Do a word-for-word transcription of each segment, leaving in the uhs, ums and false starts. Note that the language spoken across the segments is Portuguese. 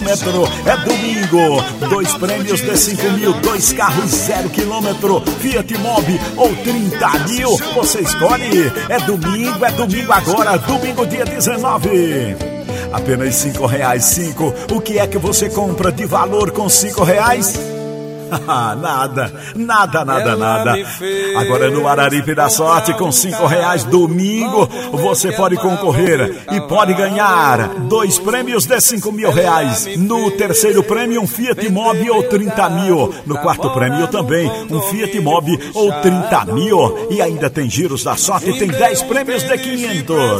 quilômetro. É domingo. Dois prêmios de cinco mil, dois carros zero quilômetro. Fiat Mobi ou trinta mil. Você escolhe. É domingo, é domingo agora. Domingo, dia dezenove. Apenas cinco reais, cinco. O que é que você compra de valor com cinco reais? Nada, nada, nada, nada. Agora no Araripe da Sorte, com cinco reais, domingo, você pode concorrer e pode ganhar dois prêmios de cinco mil reais. No terceiro prêmio, um Fiat Mobi ou trinta mil. No quarto prêmio também, um Fiat Mobi ou trinta mil. E ainda tem giros da sorte, tem dez prêmios de quinhentos.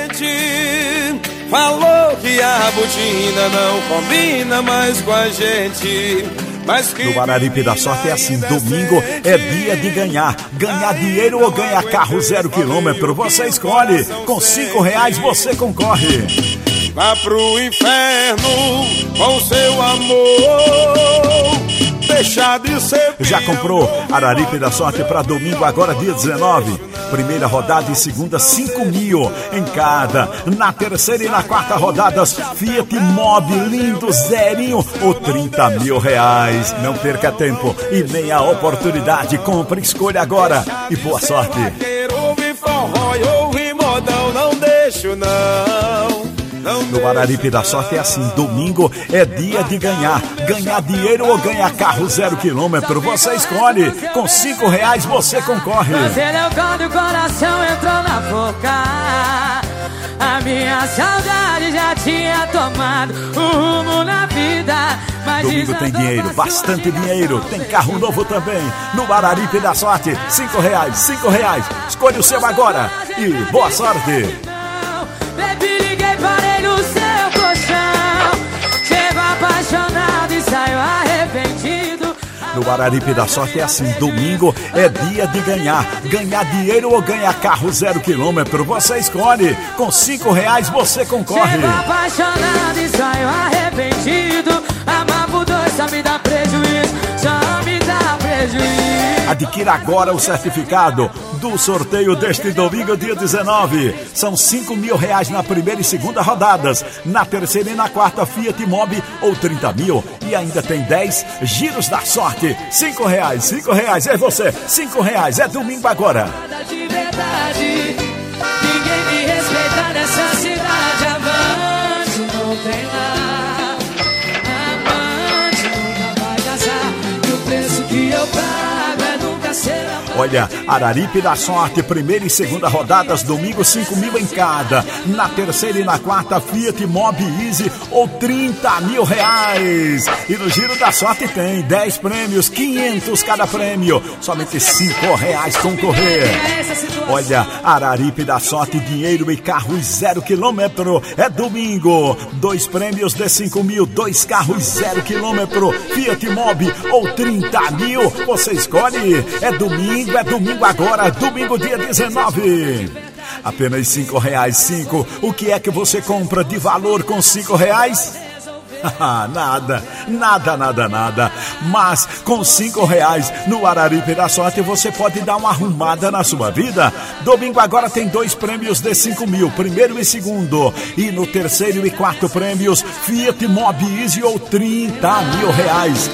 Falou que a botina não combina mais com a gente. No Araripe da Sorte é assim, domingo é dia de ganhar. Ganhar dinheiro ou ganhar carro zero quilômetro, você escolhe. Com cinco reais você concorre. Vá pro inferno com seu amor. Deixar de ser. Já comprou Araripe da Sorte para domingo, agora dia dezenove? Primeira rodada e segunda, cinco mil em cada. Na terceira e na quarta rodadas, Fiat Mobi lindo, zerinho ou trinta mil reais. Não perca tempo e nem a oportunidade. Compre, escolha agora e boa sorte. Ouve forró e ouve modão, não deixo não. No Araripe da Sorte é assim, domingo é dia de ganhar. Ganhar dinheiro ou ganhar carro zero quilômetro, você escolhe. Com cinco reais você concorre. Ele quando o coração entrou na boca, a minha saudade já tinha tomado o rumo na vida. Mas domingo tem dinheiro, bastante dinheiro. Tem carro novo também. No Araripe da Sorte, cinco reais, cinco reais. Escolha o seu agora e boa sorte. Baby, liguei, parei no seu colchão. Chego apaixonado e saio arrependido. No Araripe da Sorte é assim, domingo é dia de ganhar. Ganhar dinheiro ou ganhar carro zero quilômetro, você escolhe. Com cinco reais você concorre. Chego apaixonado e saio arrependido. Amar por dois só me dá prejuízo, só me dá prejuízo. Adquira agora o certificado do sorteio deste domingo, dia dezenove. São cinco mil reais na primeira e segunda rodadas. Na terceira e na quarta, Fiat Mobi ou trinta mil. E ainda tem dez giros da sorte. Cinco reais, cinco reais, é você. Cinco reais, é domingo agora. De verdade, ninguém me respeita nessa cidade. Amante não tem lá. Amante nunca vai casar. E o preço que eu pago é nunca ser amante. Olha, Araripe da Sorte, primeira e segunda rodadas, domingo, cinco mil em cada. Na terceira e na quarta, Fiat Mobi Easy ou trinta mil reais. E no Giro da Sorte tem dez prêmios, quinhentos cada prêmio. Somente cinco reais concorrer. Olha, Araripe da Sorte, dinheiro e carros zero quilômetro. É domingo. Dois prêmios de cinco mil, dois carros zero quilômetro. Fiat Mobi ou trinta mil. Você escolhe. É domingo. É domingo agora, domingo dia dezenove. Apenas cinco reais, cinco. O que é que você compra de valor com cinco reais? Nada, nada, nada, nada. Mas com cinco reais no Araripe da Sorte você pode dar uma arrumada na sua vida. Domingo agora tem dois prêmios de cinco mil, primeiro e segundo. E no terceiro e quarto prêmios, Fiat Mobi Easy ou trinta mil reais.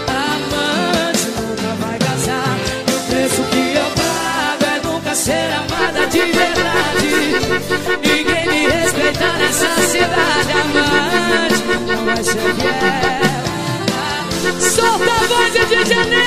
Ser amada de verdade. Ninguém me respeita nessa cidade. Amante não vai ser fiel. Solta a voz de Janeiro.